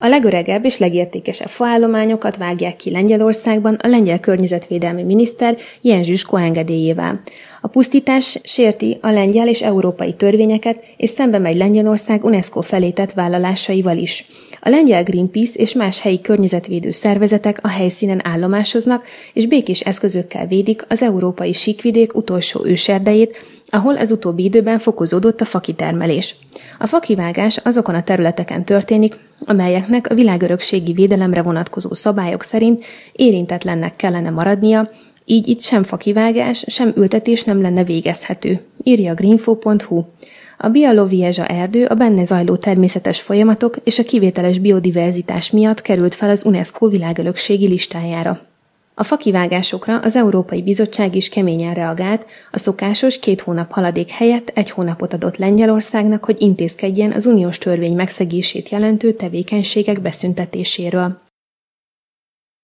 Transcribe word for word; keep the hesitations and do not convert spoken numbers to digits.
A legöregebb és legértékesebb faállományokat vágják ki Lengyelországban a lengyel környezetvédelmi miniszter Jens Zsusko engedélyével. A pusztítás sérti a lengyel és európai törvényeket, és szembe megy Lengyelország UNESCO felé tett vállalásaival is. A lengyel Greenpeace és más helyi környezetvédő szervezetek a helyszínen állomásoznak, és békés eszközökkel védik az európai síkvidék utolsó őserdejét, ahol az utóbbi időben fokozódott a fakitermelés. A fakivágás azokon a területeken történik, amelyeknek a világörökségi védelemre vonatkozó szabályok szerint érintetlennek kellene maradnia, így itt sem fakivágás, sem ültetés nem lenne végezhető, írja a greenfo pont hu. A Bialowieza erdő a benne zajló természetes folyamatok és a kivételes biodiverzitás miatt került fel az UNESCO világörökségi listájára. A fakivágásokra az Európai Bizottság is keményen reagált, a szokásos két hónap haladék helyett egy hónapot adott Lengyelországnak, hogy intézkedjen az uniós törvény megszegését jelentő tevékenységek beszüntetéséről.